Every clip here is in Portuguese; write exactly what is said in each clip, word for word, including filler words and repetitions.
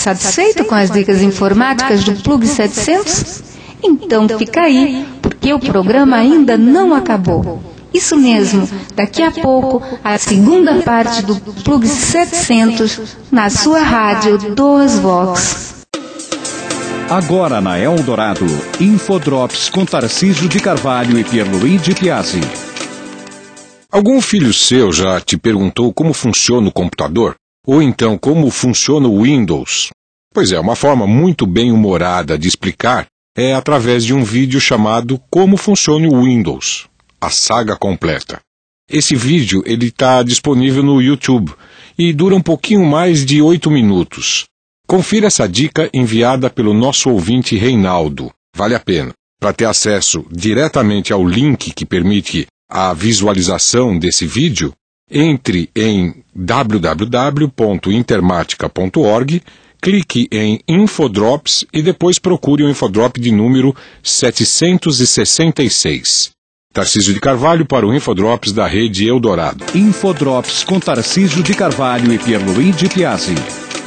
Satisfeito com as dicas informáticas do Plug setecentos? Então fica aí, porque o programa ainda não acabou. Isso mesmo, daqui a pouco, a segunda parte do Plug setecentos na sua rádio Dois Vox. Agora na Eldorado, Infodrops com Tarcísio de Carvalho e Pierluigi Piazzi. Algum filho seu já te perguntou como funciona o computador? Ou então como funciona o Windows? Pois é, uma forma muito bem humorada de explicar é através de um vídeo chamado Como Funciona o Windows, a saga completa. Esse vídeo ele está disponível no YouTube e dura um pouquinho mais de oito minutos. Confira essa dica enviada pelo nosso ouvinte Reinaldo. Vale a pena. Para ter acesso diretamente ao link que permite a visualização desse vídeo, entre em w w w ponto intermatica ponto org, clique em Infodrops e depois procure o Infodrop de número setecentos e sessenta e seis. Tarcísio de Carvalho para o Infodrops da Rede Eldorado. Infodrops com Tarcísio de Carvalho e Pierluigi Piazzi.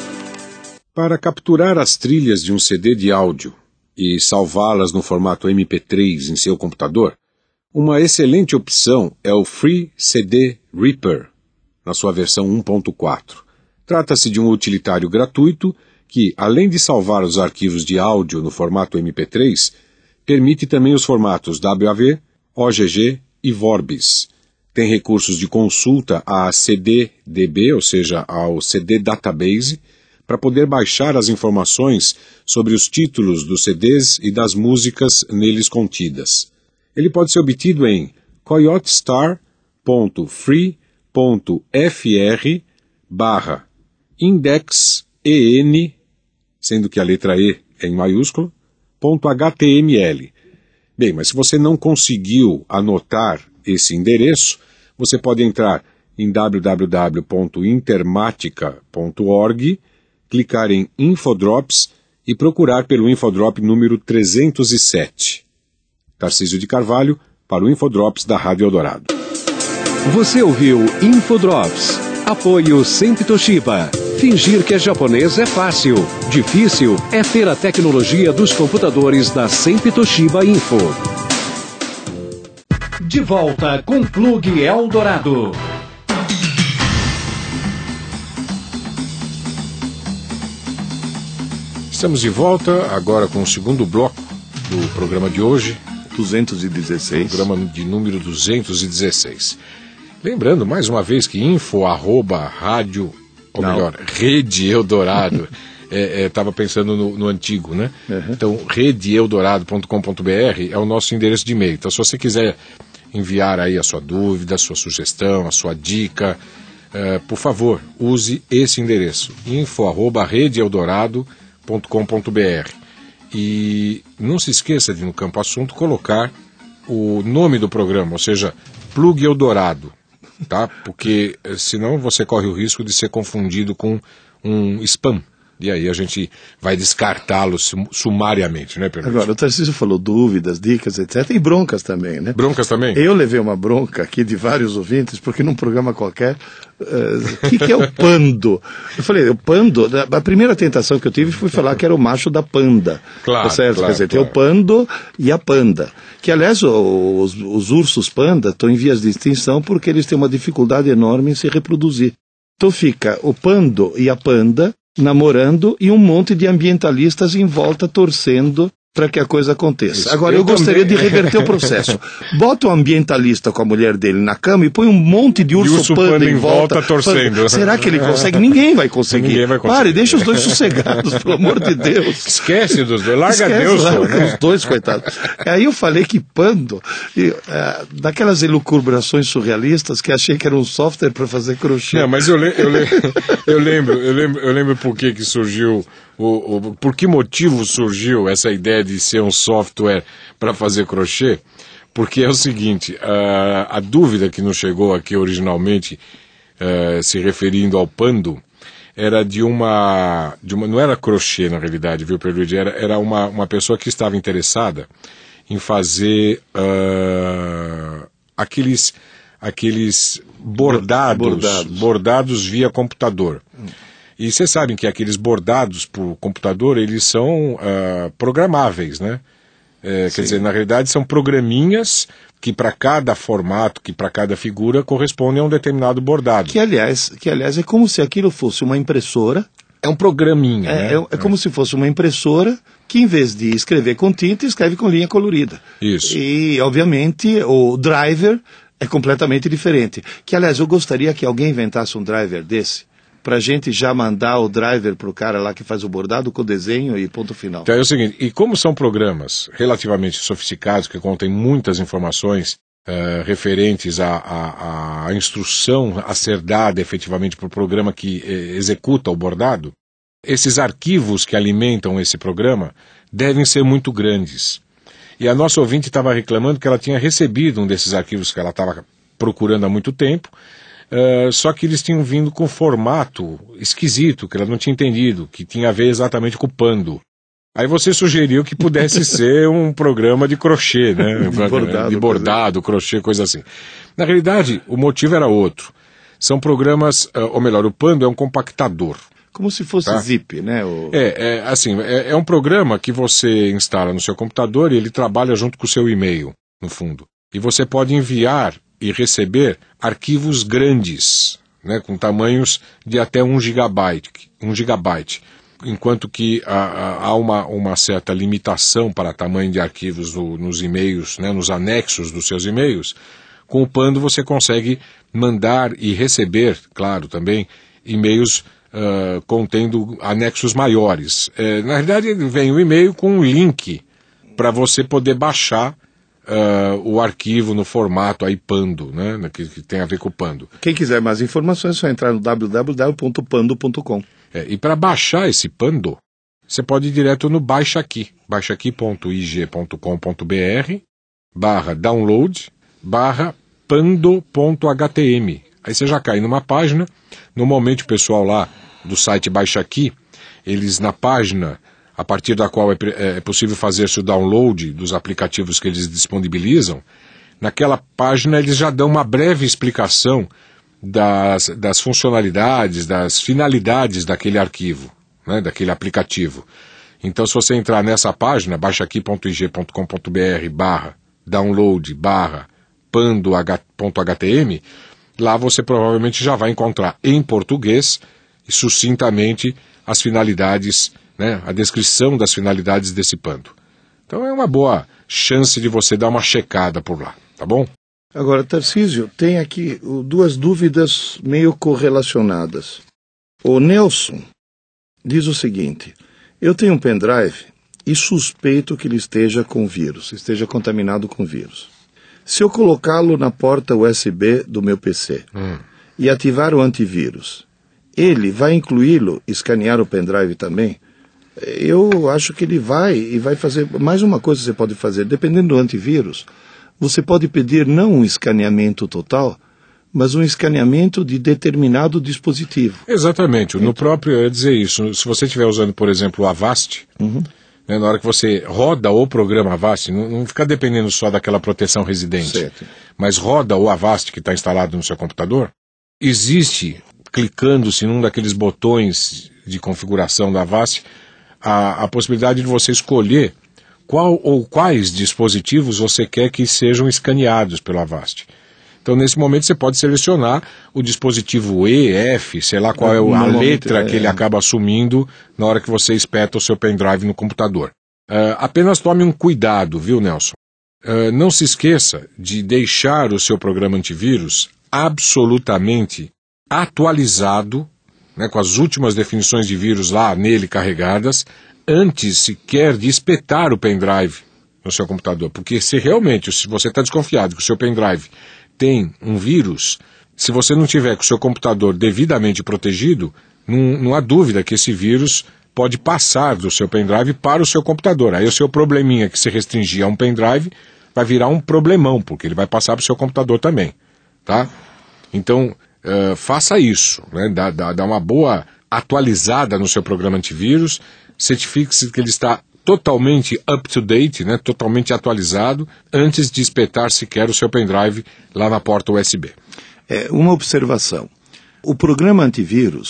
Para capturar as trilhas de um C D de áudio e salvá-las no formato M P três em seu computador, uma excelente opção é o Free C D Reaper, na sua versão um ponto quatro. Trata-se de um utilitário gratuito que, além de salvar os arquivos de áudio no formato M P três, permite também os formatos W A V, O G G e Vorbis. Tem recursos de consulta a C D D B, ou seja, ao C D Database, para poder baixar as informações sobre os títulos dos C Ds e das músicas neles contidas. Ele pode ser obtido em coyotestar ponto free ponto f r barra index en, sendo que a letra E é em maiúsculo, ponto h t m l. Bem, mas se você não conseguiu anotar esse endereço, você pode entrar em w w w ponto intermatica ponto org, clicar em Infodrops e procurar pelo Infodrop número trezentos e sete. Tarcísio de Carvalho para o Infodrops da Rádio Eldorado. Você ouviu Infodrops. Apoio Sempre Toshiba. Fingir que é japonês é fácil. Difícil é ter a tecnologia dos computadores da Sempre Toshiba Info. De volta com Plug Eldorado. Estamos de volta agora com o segundo bloco do programa de hoje. duzentos e dezesseis. Programa de número duzentos e dezesseis. Lembrando, mais uma vez, que info, arroba, rádio, ou Não. melhor, Rede Eldorado. Estava é, é, pensando no, no antigo, né? Uhum. Então, rede eldorado ponto com ponto b r é o nosso endereço de e-mail. Então, se você quiser enviar aí a sua dúvida, a sua sugestão, a sua dica, uh, por favor, use esse endereço. info, arroba, rede eldorado ponto com ponto b r. E não se esqueça de, no campo assunto, colocar o nome do programa, ou seja, Plug Eldorado, tá? Porque senão você corre o risco de ser confundido com um spam. E aí a gente vai descartá-lo sumariamente, né, Pedro? Agora, o Tarcísio falou dúvidas, dicas, etcétera. E broncas também, né? Broncas também? Eu levei uma bronca aqui de vários ouvintes, porque num programa qualquer, o uh, que, que é o pando? Eu falei, o pando, a primeira tentação que eu tive foi falar que era o macho da panda. Claro, tá certo? claro, Quer dizer, claro. tem o pando e a panda. Que, aliás, os, os ursos panda estão em vias de extinção porque eles têm uma dificuldade enorme em se reproduzir. Então fica o pando e a panda namorando e um monte de ambientalistas em volta torcendo para que a coisa aconteça. Isso. Agora, eu, eu gostaria de reverter o processo. Bota um ambientalista com a mulher dele na cama e põe um monte de urso, urso panda, panda em volta, volta torcendo. Panda. Será que ele consegue? Ninguém vai conseguir. Ninguém vai conseguir. Pare, deixa os dois sossegados, pelo amor de Deus. Esquece dos dois, larga Esquece, Deus. Larga né? os dois, coitados. Aí eu falei que pando, e, uh, daquelas elucubrações surrealistas que achei que era um software para fazer crochê. Não, mas eu, le eu, le eu lembro, eu lembro, eu lembro por que que surgiu, o, o, por que motivo surgiu essa ideia de ser um software para fazer crochê, porque é o seguinte, uh, a dúvida que nos chegou aqui originalmente, uh, se referindo ao pando, era de uma, de uma, não era crochê na realidade, viu, Pedro? Era, era uma, uma pessoa que estava interessada em fazer uh, aqueles, aqueles bordados, bordados. bordados via computador. Hum. E vocês sabem que aqueles bordados por computador, eles são uh, programáveis, né? É, quer dizer, na realidade são programinhas que para cada formato, que para cada figura correspondem a um determinado bordado. Que aliás, que aliás é como se aquilo fosse uma impressora. É um programinha, é, né? É, é como é. se fosse uma impressora que, em vez de escrever com tinta, escreve com linha colorida. Isso. E, obviamente, o driver é completamente diferente. Que, aliás, eu gostaria que alguém inventasse um driver desse, para a gente já mandar o driver para o cara lá que faz o bordado com o desenho e ponto final. Então é o seguinte, e como são programas relativamente sofisticados, que contêm muitas informações uh, referentes à, à, à instrução a ser dada efetivamente para o programa que eh, executa o bordado, esses arquivos que alimentam esse programa devem ser muito grandes. E a nossa ouvinte estava reclamando que ela tinha recebido um desses arquivos que ela estava procurando há muito tempo, Uh, só que eles tinham vindo com formato esquisito, que ela não tinha entendido, que tinha a ver exatamente com o Pando. Aí você sugeriu que pudesse ser um programa de crochê, né? de bordado, de bordado crochê, coisa assim. Na realidade, o motivo era outro. São programas, uh, ou melhor, o Pando é um compactador. Como se fosse tá? zip, né? O... É, é, assim, é, é um programa que você instala no seu computador e ele trabalha junto com o seu e-mail, no fundo. E você pode enviar e receber arquivos grandes, né, com tamanhos de até um gigabyte, um gigabyte, enquanto que há, há uma, uma certa limitação para tamanho de arquivos no, nos e-mails, né, nos anexos dos seus e-mails. Com o Pando você consegue mandar e receber, claro, também, e-mails uh, contendo anexos maiores. É, na realidade, vem o e-mail com um link para você poder baixar Uh, o arquivo no formato aí Pando, né, que, que tem a ver com o Pando. Quem quiser mais informações é só entrar no w w w ponto pando ponto com. É, e para baixar esse Pando, você pode ir direto no Baixa Aqui, baixa aqui ponto i g ponto com ponto b r barra download barra pando ponto h t m. Aí você já cai numa página. Normalmente o pessoal lá do site Baixa Aqui, eles na página a partir da qual é, é possível fazer-se o download dos aplicativos que eles disponibilizam, naquela página eles já dão uma breve explicação das, das funcionalidades, das finalidades daquele arquivo, né, daquele aplicativo. Então, se você entrar nessa página, baixa aqui ponto i g ponto com ponto b r barra download barra pando ponto h t m, lá você provavelmente já vai encontrar em português e sucintamente as finalidades, né, a descrição das finalidades desse Pando. Então é uma boa chance de você dar uma checada por lá, tá bom? Agora, Tarcísio, tem aqui uh, duas dúvidas meio correlacionadas. O Nelson diz o seguinte: eu tenho um pendrive e suspeito que ele esteja com vírus, esteja contaminado com vírus. Se eu colocá-lo na porta U S B do meu P C hum. e ativar o antivírus, ele vai incluí-lo, escanear o pendrive também? Eu acho que ele vai, e vai fazer mais uma coisa que você pode fazer. Dependendo do antivírus, você pode pedir não um escaneamento total, mas um escaneamento de determinado dispositivo. Exatamente. Então, no próprio, eu ia dizer isso, se você estiver usando, por exemplo, o Avast, uhum. né, na hora que você roda o programa Avast, não, não fica dependendo só daquela proteção residente, certo. Mas roda o Avast que está instalado no seu computador, existe, clicando-se num daqueles botões de configuração da Avast, A, a possibilidade de você escolher qual ou quais dispositivos você quer que sejam escaneados pelo Avast. Então, nesse momento, você pode selecionar o dispositivo E, F, sei lá qual é a letra que ele acaba assumindo na hora que você espeta o seu pendrive no computador. Uh, apenas tome um cuidado, viu, Nelson? Uh, não se esqueça de deixar o seu programa antivírus absolutamente atualizado, né, com as últimas definições de vírus lá nele carregadas, antes sequer de espetar o pendrive no seu computador. Porque se realmente, se você está desconfiado que o seu pendrive tem um vírus, se você não tiver com o seu computador devidamente protegido, não, não há dúvida que esse vírus pode passar do seu pendrive para o seu computador. Aí o seu probleminha que se restringir a um pendrive vai virar um problemão, porque ele vai passar para o seu computador também. Tá? Então, Uh, faça isso, né? dá, dá, dá uma boa atualizada no seu programa antivírus, certifique-se que ele está totalmente up-to-date, né? Totalmente atualizado, antes de espetar sequer o seu pendrive lá na porta U S B. É, uma observação. O programa antivírus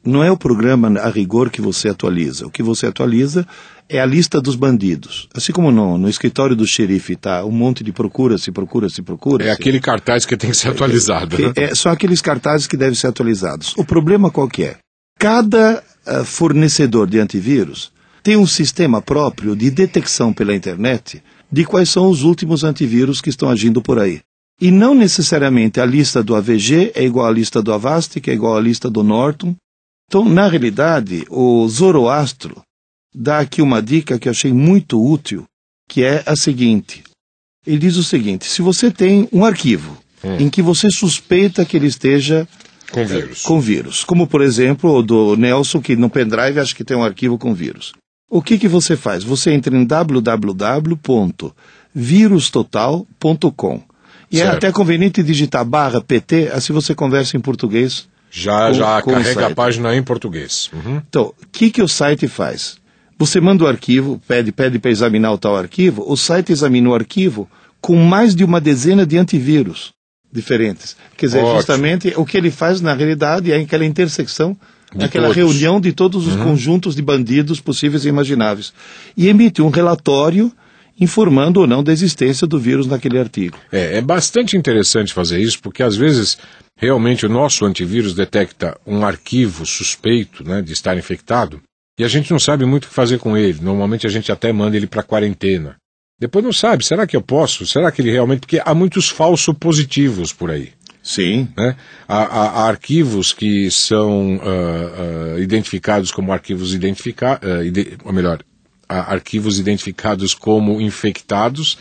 não é o programa a rigor que você atualiza. O que você atualiza é a lista dos bandidos. Assim como no, no escritório do xerife está um monte de procura-se, procura-se, procura-se. É aquele cartaz que tem que ser atualizado. É, né? é, são aqueles cartazes que devem ser atualizados. O problema qual que é? Cada uh, fornecedor de antivírus tem um sistema próprio de detecção pela internet de quais são os últimos antivírus que estão agindo por aí. E não necessariamente a lista do A V G é igual à lista do Avast, que é igual à lista do Norton. Então, na realidade, o Zoroastro dá aqui uma dica que eu achei muito útil, que é a seguinte. Ele diz o seguinte: se você tem um arquivo hum. em que você suspeita que ele esteja com vírus. com vírus, como por exemplo o do Nelson, que no pendrive acha que tem um arquivo com vírus. O que que você faz? Você entra em w w w ponto vírus total ponto com e certo. É até conveniente digitar barra pt, assim você conversa em português. Já, com, já com carrega a página em português. Uhum. Então, o que que o site faz? Você manda o arquivo, pede, pede para examinar o tal arquivo, o site examina o arquivo com mais de uma dezena de antivírus diferentes. Quer dizer, ótimo. Justamente o que ele faz na realidade é aquela intersecção, de aquela todos. reunião de todos os uhum. conjuntos de bandidos possíveis e imagináveis. E emite um relatório informando ou não da existência do vírus naquele artigo. É, é bastante interessante fazer isso, porque às vezes realmente o nosso antivírus detecta um arquivo suspeito, né, de estar infectado, e a gente não sabe muito o que fazer com ele. Normalmente a gente até manda ele para quarentena. Depois não sabe, será que eu posso? Será que ele realmente... Porque há muitos falsos positivos por aí. Sim. Né? Há, há, há arquivos que são uh, uh, identificados como arquivos identificados, uh, ide... ou melhor, há arquivos identificados como infectados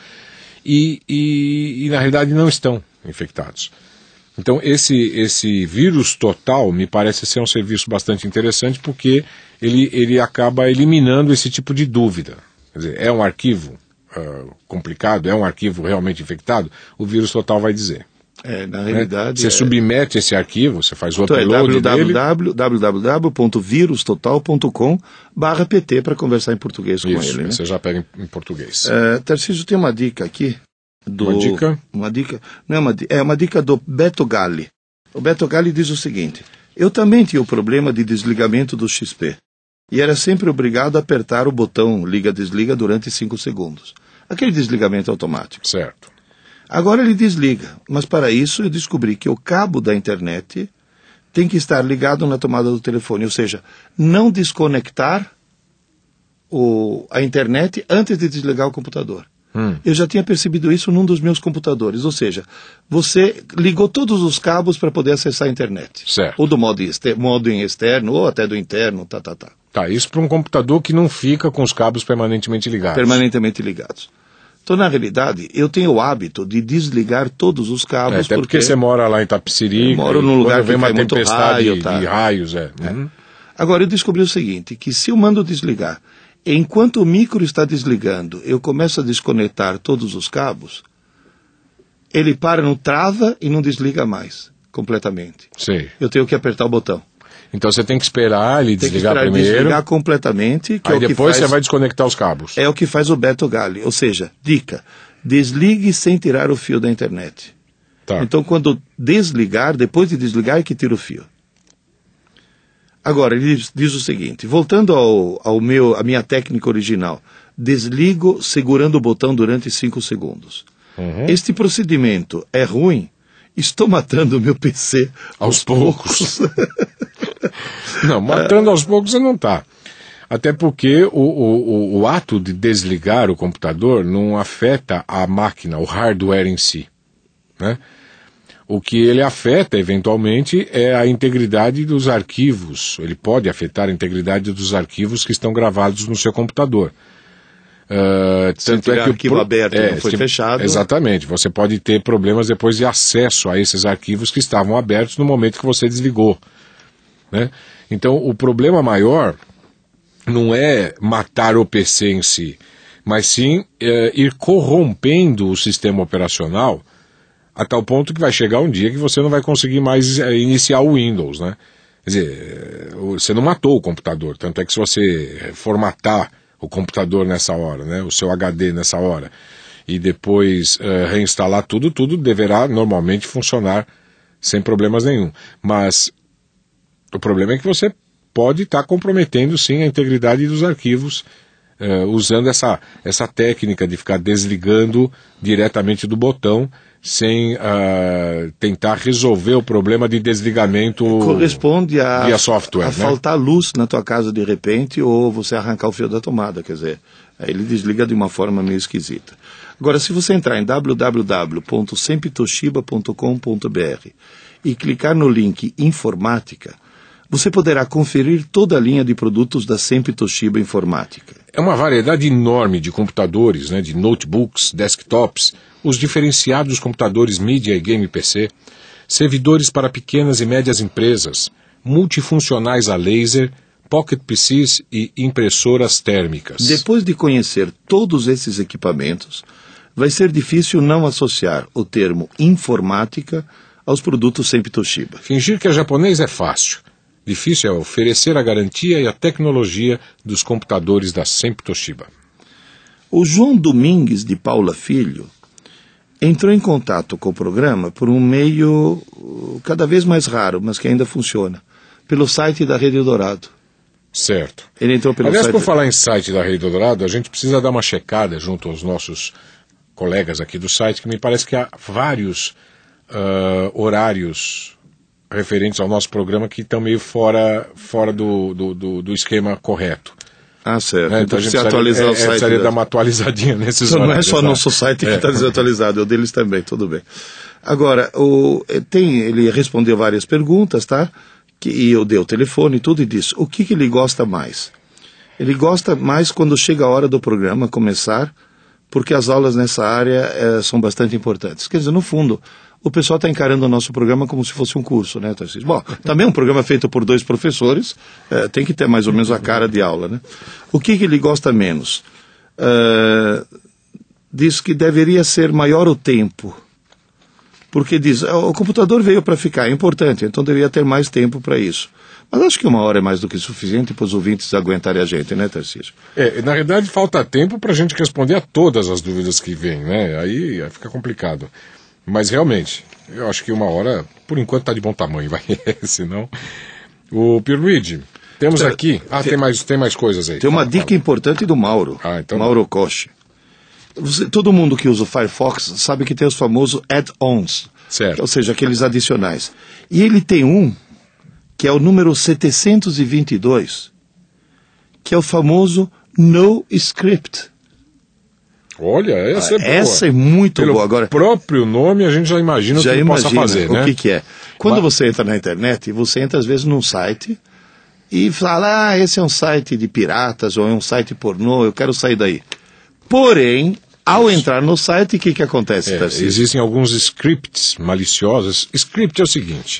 e, e, e na realidade não estão infectados. Então esse, esse vírus total me parece ser um serviço bastante interessante, porque ele, ele acaba eliminando esse tipo de dúvida. Quer dizer, é um arquivo uh, complicado, é um arquivo realmente infectado? O vírus total vai dizer. É, na realidade... Né? Você é... submete esse arquivo, você faz o então upload é w w w ponto vírus total ponto com barra pt para conversar em português com Isso, ele. Né? Você já pega em, em português. Uh, Tarcísio, tem uma dica aqui. Do, uma dica? Uma dica, não é uma, é uma dica do Beto Galli. O Beto Galli diz o seguinte: eu também tinha o problema de desligamento do X P e era sempre obrigado a apertar o botão liga-desliga durante cinco segundos. Aquele desligamento automático. Certo. Agora ele desliga, mas para isso eu descobri que o cabo da internet tem que estar ligado na tomada do telefone, ou seja, não desconectar o, a internet antes de desligar o computador. Hum. Eu já tinha percebido isso num dos meus computadores, ou seja, você ligou todos os cabos para poder acessar a internet. Certo. Ou do modo, exter- modo em externo, ou até do interno, tá, tá, tá. Tá, isso para um computador que não fica com os cabos permanentemente ligados. Permanentemente ligados. Então, na realidade, eu tenho o hábito de desligar todos os cabos. É, até porque, porque você mora lá em Itapecerica. Eu moro num lugar que vem uma muito tempestade raio, tá? de raios. É. É. Uhum. Agora, eu descobri o seguinte, que se eu mando desligar, enquanto o micro está desligando, eu começo a desconectar todos os cabos, ele para, não trava e não desliga mais, completamente. Sei. Eu tenho que apertar o botão. Então você tem que esperar ele tem desligar que esperar primeiro. desligar completamente. Que aí é o que depois faz, você vai desconectar os cabos. É o que faz o Beto Galli. Ou seja, dica, desligue sem tirar o fio da internet. Tá. Então quando desligar, depois de desligar é que tira o fio. Agora, ele diz, diz o seguinte, voltando ao, ao meu, a minha técnica original, desligo segurando o botão durante cinco segundos. Uhum. Este procedimento é ruim? Estou matando o meu P C aos, aos poucos. poucos. Não, matando aos poucos você não está. Até porque o, o, o ato de desligar o computador não afeta a máquina, o hardware em si, né? O que ele afeta, eventualmente, é a integridade dos arquivos. Ele pode afetar a integridade dos arquivos que estão gravados no seu computador. Uh, tanto é que o arquivo pro... aberto é, não foi se... fechado. Exatamente. Você pode ter problemas depois de acesso a esses arquivos que estavam abertos no momento que você desligou, né? Então, o problema maior não é matar o P C em si, mas sim é, ir corrompendo o sistema operacional a tal ponto que vai chegar um dia que você não vai conseguir mais é, iniciar o Windows, né? Quer dizer, você não matou o computador, tanto é que se você formatar o computador nessa hora, né, o seu H D nessa hora, e depois é, reinstalar tudo, tudo deverá normalmente funcionar sem problemas nenhum. Mas o problema é que você pode estar tá comprometendo sim a integridade dos arquivos, uh, usando essa, essa técnica de ficar desligando diretamente do botão, sem uh, tentar resolver o problema de desligamento corresponde a, via software, a né? faltar luz na tua casa de repente, ou você arrancar o fio da tomada, quer dizer, aí ele desliga de uma forma meio esquisita. Agora, se você entrar em w w w ponto semptoshiba ponto com ponto b r e clicar no link Informática, você poderá conferir toda a linha de produtos da Semptoshiba Informática. É uma variedade enorme de computadores, né, de notebooks, desktops, os diferenciados computadores Media e Game P C, servidores para pequenas e médias empresas, multifuncionais a laser, pocket P Cs e impressoras térmicas. Depois de conhecer todos esses equipamentos, vai ser difícil não associar o termo informática aos produtos Semptoshiba. Fingir que é japonês é fácil. Difícil é oferecer a garantia e a tecnologia dos computadores da Semptoshiba. O João Domingues de Paula Filho entrou em contato com o programa por um meio cada vez mais raro, mas que ainda funciona, pelo site da Rede Eldorado. Certo. Ele entrou pelo Aliás, site... por falar em site da Rede Eldorado, a gente precisa dar uma checada junto aos nossos colegas aqui do site, que me parece que há vários uh, horários referentes ao nosso programa que estão meio fora, fora do, do, do, do esquema correto. Ah, certo. É, então, então a gente precisa precisaria, atualizar é, o site. É, precisaria da... dar uma atualizadinha nesses então, horários. não é só tá? nosso site que é. está desatualizado, é o deles também, tudo bem. Agora, o, tem, ele respondeu várias perguntas, tá? Que, e eu dei o telefone e tudo e disse, o que, que ele gosta mais? Ele gosta mais quando chega a hora do programa começar, porque as aulas nessa área é, são bastante importantes. Quer dizer, no fundo, o pessoal está encarando o nosso programa como se fosse um curso, né, Tarcísio? Bom, também é um programa feito por dois professores, é, tem que ter mais ou menos a cara de aula, né? O que, que ele gosta menos? Uh, diz que deveria ser maior o tempo, porque diz, o computador veio para ficar, é importante, então deveria ter mais tempo para isso. Mas acho que uma hora é mais do que suficiente para os ouvintes aguentarem a gente, né, Tarcísio? É, na realidade falta tempo para a gente responder a todas as dúvidas que vêm, né? Aí fica complicado. Mas realmente, eu acho que uma hora, por enquanto, está de bom tamanho, vai. Senão... O Pirluigi, temos tem, aqui... Ah, tem, tem, mais, tem mais coisas aí. Tem uma fala, dica fala. importante do Mauro, ah, então Mauro Koch. Você, todo mundo que usa o Firefox sabe que tem os famosos add-ons, certo. Ou seja, aqueles adicionais. E ele tem um, que é o número setecentos e vinte e dois, que é o famoso No Script. Olha, essa é boa. Essa é muito Pelo boa. Agora, próprio nome, a gente já imagina já o que ele possa fazer, o né? que, que é. Quando Mas... você entra na internet, você entra às vezes num site e fala, ah, esse é um site de piratas ou é um site pornô, eu quero sair daí. Porém, ao Isso. entrar no site, o que, que acontece? É, existem alguns scripts maliciosos. Script é o seguinte,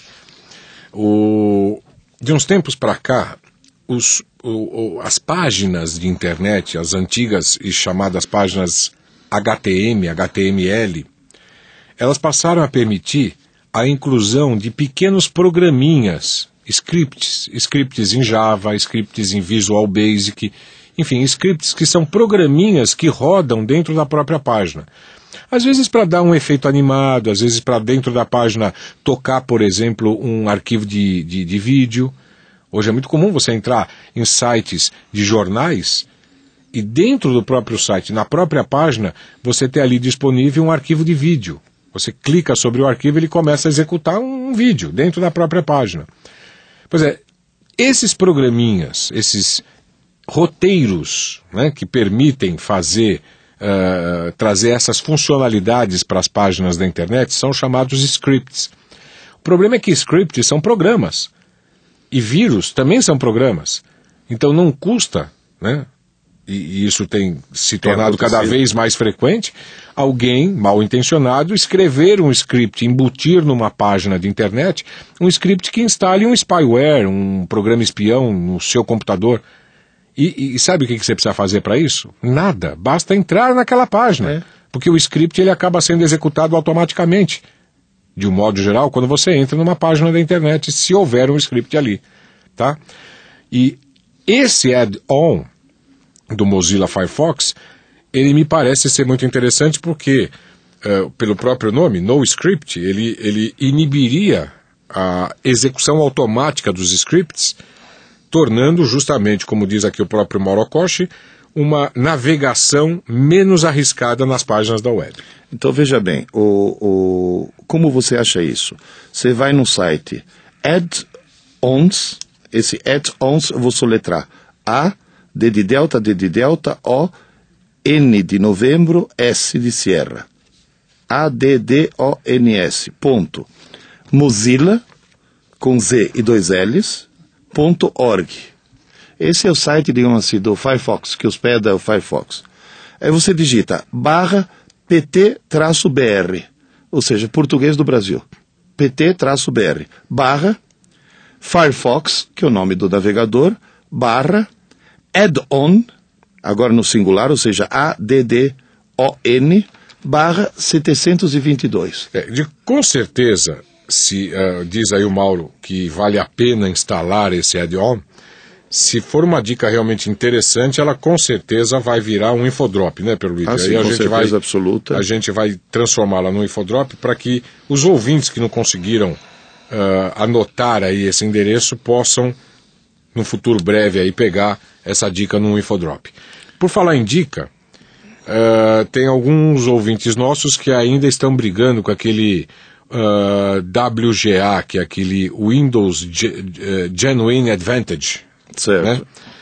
o... de uns tempos para cá, os, o, o, as páginas de internet, as antigas e chamadas páginas H T M, H T M L, elas passaram a permitir a inclusão de pequenos programinhas, scripts, scripts em Java, scripts em Visual Basic, enfim, scripts que são programinhas que rodam dentro da própria página. Às vezes para dar um efeito animado, às vezes para dentro da página tocar, por exemplo, um arquivo de, de, de vídeo. Hoje é muito comum você entrar em sites de jornais e dentro do próprio site, na própria página, você ter ali disponível um arquivo de vídeo. Você clica sobre o arquivo e ele começa a executar um vídeo dentro da própria página. Pois é, esses programinhas, esses roteiros, né, que permitem fazer, uh, trazer essas funcionalidades para as páginas da internet são chamados scripts. O problema é que scripts são programas. E vírus também são programas. Então não custa, né, e, e isso tem se tornado cada vez mais frequente, alguém mal intencionado escrever um script, embutir numa página de internet um script que instale um spyware, um programa espião no seu computador. E, e sabe o que você precisa fazer para isso? Nada, basta entrar naquela página, é. Porque o script ele acaba sendo executado automaticamente. De um modo geral, quando você entra numa página da internet, se houver um script ali, tá? E esse add-on do Mozilla Firefox, ele me parece ser muito interessante porque, uh, pelo próprio nome, No Script, ele, ele inibiria a execução automática dos scripts tornando justamente, como diz aqui o próprio Mauro Koshi, uma navegação menos arriscada nas páginas da web. Então veja bem, o, o, como você acha isso? Você vai no site add-ons, esse add-ons eu vou soletrar, A, D de Delta, D de Delta, O, N de Novembro, S de Sierra. A D D O N S, ponto. Mozilla, com Z e dois L's, ponto org. Esse é o site, digamos assim, do Firefox, que hospeda o Firefox. Aí você digita barra P T B R, ou seja, português do Brasil. P T B R, barra Firefox, que é o nome do navegador, barra add-on, agora no singular, ou seja, A D D O N, barra setecentos e vinte e dois. É, de, com certeza, se uh, diz aí o Mauro que vale a pena instalar esse add-on, se for uma dica realmente interessante, ela com certeza vai virar um infodrop, né, Pierluigi? Ah, sim, aí a com gente certeza vai, absoluta. A gente vai transformá-la num infodrop para que os ouvintes que não conseguiram uh, anotar aí esse endereço possam, no futuro breve, aí, pegar essa dica num infodrop. Por falar em dica, uh, tem alguns ouvintes nossos que ainda estão brigando com aquele uh, W G A, que é aquele Windows Ge- uh, Genuine Advantage. Certo. Né?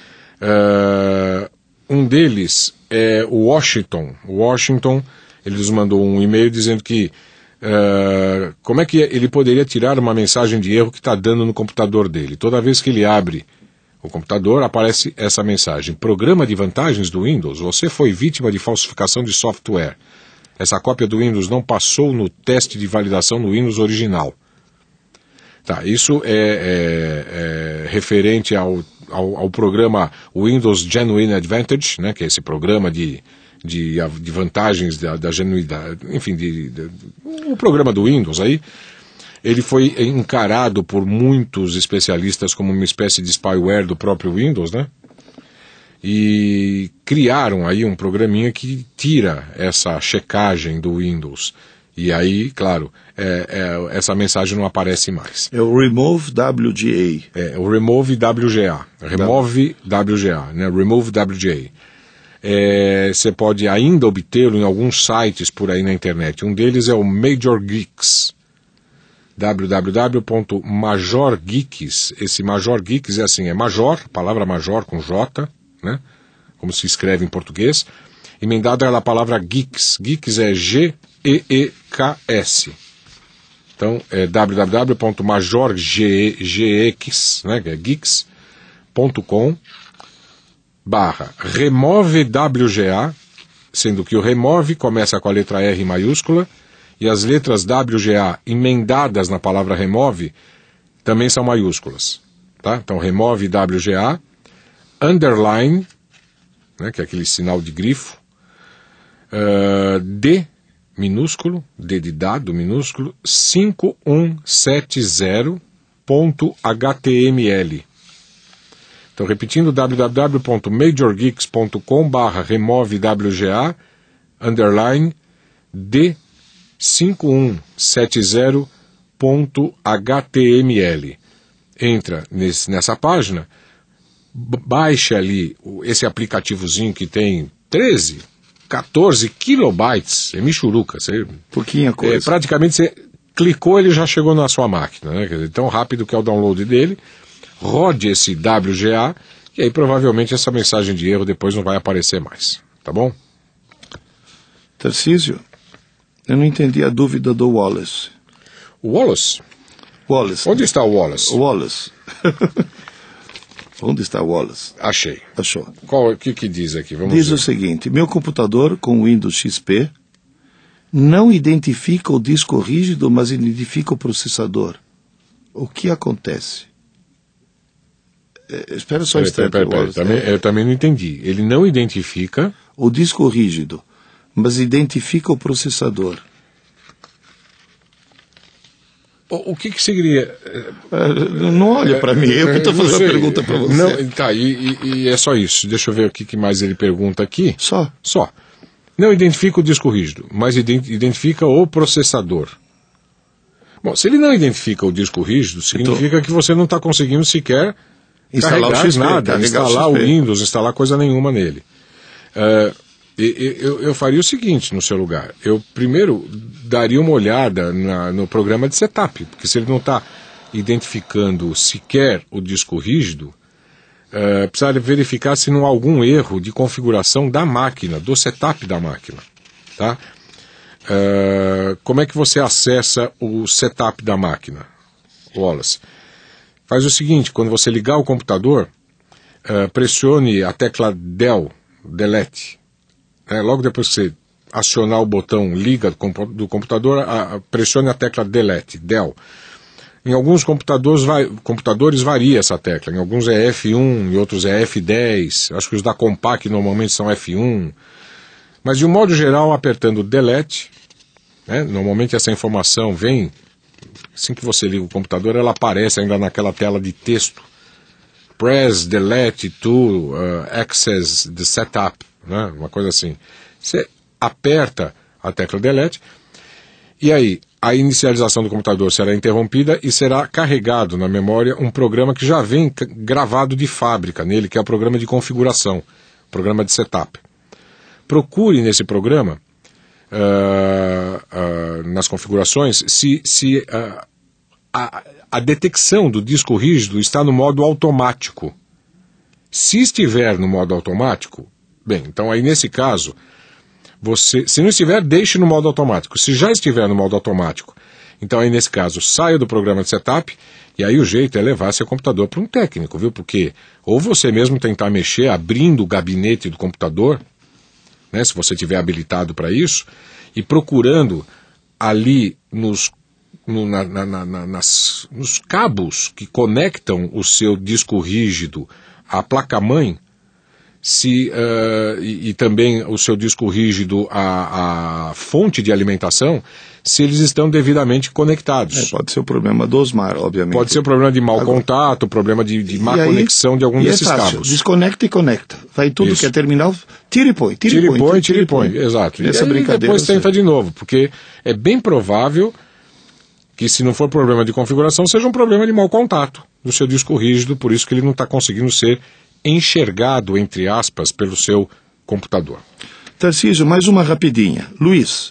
Uh, um deles é o Washington. O Washington, ele nos mandou um e-mail dizendo que uh, como é que ele poderia tirar uma mensagem de erro que está dando no computador dele. Toda vez que ele abre o computador, aparece essa mensagem: programa de vantagens do Windows, você foi vítima de falsificação de software. Essa cópia do Windows não passou no teste de validação no Windows original. Tá, isso é, é, é referente ao, ao, ao programa Windows Genuine Advantage, né, que é esse programa de, de, de vantagens da, da genuidade, enfim, de, de, o programa do Windows aí. Ele foi encarado por muitos especialistas como uma espécie de spyware do próprio Windows, né? E criaram aí um programinha que tira essa checagem do Windows. E aí, claro, é, é, essa mensagem não aparece mais. É o Remove W G A. É o Remove W G A. Remove W G A, né? Remove W G A. É, você pode ainda obtê-lo em alguns sites por aí na internet. Um deles é o Major Geeks. w w w ponto major geeks. Esse Major Geeks é assim, é Major, palavra Major com J, né? Como se escreve em português. Emendada a palavra Geeks. Geeks é G E E K S. Então, é w w w ponto major geeks, né, que é geeks ponto com barra remove W G A, sendo que o remove começa com a letra R maiúscula e as letras W G A emendadas na palavra remove também são maiúsculas. Tá? Então, remove W G A, underline, né, que é aquele sinal de grifo, uh, D minúsculo, D de dado minúsculo, cinco um sete zero ponto H T M L. Então, repetindo, w w w ponto major geeks ponto com barra remove W G A, underline, D cinco um sete zero ponto H T M L. Entra nesse, nessa página, baixa ali esse aplicativozinho que tem treze, quatorze kilobytes, é michuruca. Você, pouquinha coisa. É, praticamente você clicou, ele já chegou na sua máquina, né? Quer dizer, tão rápido que é o download dele. Rode esse W G A e aí provavelmente essa mensagem de erro depois não vai aparecer mais, tá bom? Tarcísio, eu não entendi a dúvida do Wallace. O Wallace? Wallace. Onde está o Wallace? O Wallace. Onde está o Wallace? Achei. Achou. O que que diz aqui? Vamos diz ver. O seguinte: meu computador com Windows X P não identifica o disco rígido, mas identifica o processador. O que acontece? É, espera só um instante. Pera, pera, pera, também, eu também não entendi. Ele não identifica o disco rígido, mas identifica o processador. O, o que que seria? Uh, não olha para mim, eu que estou fazendo a pergunta para você. Não, tá, e, e, e é só isso. Deixa eu ver o que, que mais ele pergunta aqui. Só? Só. Não identifica o disco rígido, mas identifica o processador. Bom, se ele não identifica o disco rígido, significa então, que você não está conseguindo sequer Instalar carregar o X P, nada, instalar o, o Windows, instalar coisa nenhuma nele. Uh, eu, eu faria o seguinte no seu lugar. Eu primeiro daria uma olhada na, no programa de setup, porque se ele não está identificando sequer o disco rígido, uh, precisaria verificar se não há algum erro de configuração da máquina, do setup da máquina. Tá? Uh, como é que você acessa o setup da máquina, Wallace? Faz o seguinte, quando você ligar o computador, uh, pressione a tecla Del, Delete. É, logo depois que você acionar o botão liga do, do computador, a, a, pressione a tecla Delete, Del. Em alguns computadores, vai, computadores varia essa tecla, em alguns é F um, em outros é F dez, acho que os da Compaq normalmente são F um. Mas de um modo geral, apertando Delete, né, normalmente essa informação vem, assim que você liga o computador, ela aparece ainda naquela tela de texto. Press Delete to uh, access the setup, né, uma coisa assim. Você aperta a tecla Delete e aí a inicialização do computador será interrompida e será carregado na memória um programa que já vem gravado de fábrica nele, que é o programa de configuração, programa de setup. Procure nesse programa, uh, uh, nas configurações, se, se uh, a, a detecção do disco rígido está no modo automático. Se estiver no modo automático, bem, então aí nesse caso, você, se não estiver, deixe no modo automático. Se já estiver no modo automático, então aí nesse caso, saia do programa de setup, e aí o jeito é levar seu computador para um técnico, viu? Porque ou você mesmo tentar mexer, abrindo o gabinete do computador, né, se você tiver habilitado para isso, e procurando ali nos, no, na, na, na, nas, nos cabos que conectam o seu disco rígido à placa-mãe, se, uh, e, e também o seu disco rígido à, à fonte de alimentação, se eles estão devidamente conectados. É, pode ser o problema do Osmar, obviamente. Pode ser o problema de mau Agora, contato, problema de, de má aí, conexão de algum e desses é fácil, cabos. Desconecta e conecta. Vai tudo Isso. que é terminal, tira e põe. Tira, Tira e põe, tira e põe, exato. E essa aí brincadeira depois você... tenta de novo, porque é bem provável que se não for problema de configuração, seja um problema de mau contato do seu disco rígido, por isso que ele não está conseguindo ser enxergado, entre aspas, pelo seu computador. Tarcísio, mais uma rapidinha. Luiz,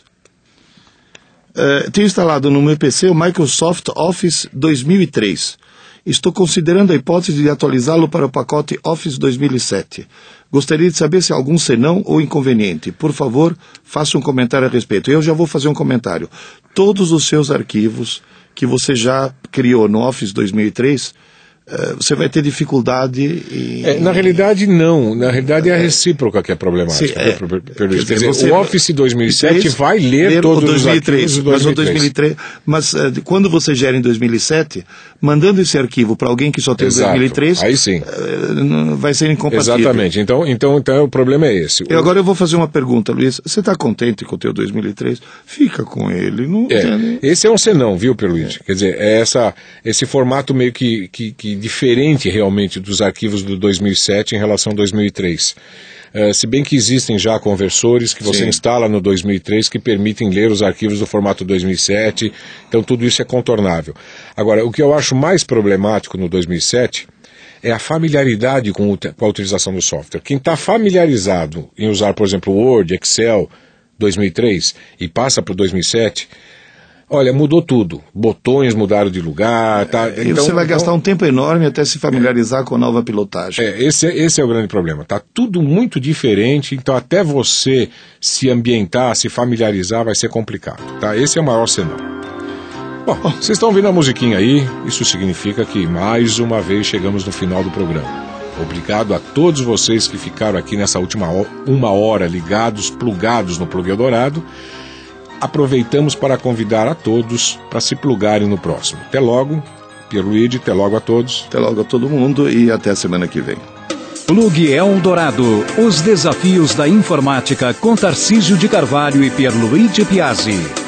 uh, tenho instalado no meu P C o Microsoft Office dois mil e três. Estou considerando a hipótese de atualizá-lo para o pacote Office dois mil e sete. Gostaria de saber se há algum senão ou inconveniente. Por favor, faça um comentário a respeito. Eu já vou fazer um comentário. Todos os seus arquivos que você já criou no Office dois mil e três, uh, você vai ter dificuldade em... É, na realidade, não. Na realidade, é a recíproca que é problemática. Sim, é. Quer dizer, Quer dizer, você... o Office dois mil e sete vai ler, ler todos dois mil e três, os arquivos do dois mil e três. Mas, uh, quando você gera em dois mil e sete, mandando esse arquivo para alguém que só tem Exato. dois mil e três, aí sim. Uh, vai ser incompatível. Exatamente. Então, então, então o problema é esse. E agora eu vou fazer uma pergunta, Luiz. Você está contente com o teu dois mil e três? Fica com ele. Não, é, esse é um senão, viu, Pierluigi? É. Quer dizer, é essa, esse formato meio que, que, que diferente realmente dos arquivos do dois mil e sete em relação ao dois mil e três. Uh, se bem que existem já conversores que você Sim. instala no dois mil e três que permitem ler os arquivos do formato dois mil e sete, então tudo isso é contornável. Agora, o que eu acho mais problemático no dois mil e sete é a familiaridade com, o, com a utilização do software. Quem está familiarizado em usar, por exemplo, Word, Excel, dois mil e três e passa para o dois mil e sete... Olha, mudou tudo. Botões mudaram de lugar. Tá? E então, você vai gastar então, um tempo enorme até se familiarizar com a nova pilotagem. É, esse, esse é o grande problema. Está tudo muito diferente, então até você se ambientar, se familiarizar, vai ser complicado. Tá? Esse é o maior senão. Bom, oh. vocês estão ouvindo a musiquinha aí, isso significa que mais uma vez chegamos no final do programa. Obrigado a todos vocês que ficaram aqui nessa última uma hora ligados, plugados no Plug Eldorado. Aproveitamos para convidar a todos para se plugarem no próximo. Até logo, Pierluigi, até logo a todos. Até logo a todo mundo e até a semana que vem. Plug Eldorado, os desafios da informática com Tarcísio de Carvalho e Pierluigi Piazzi.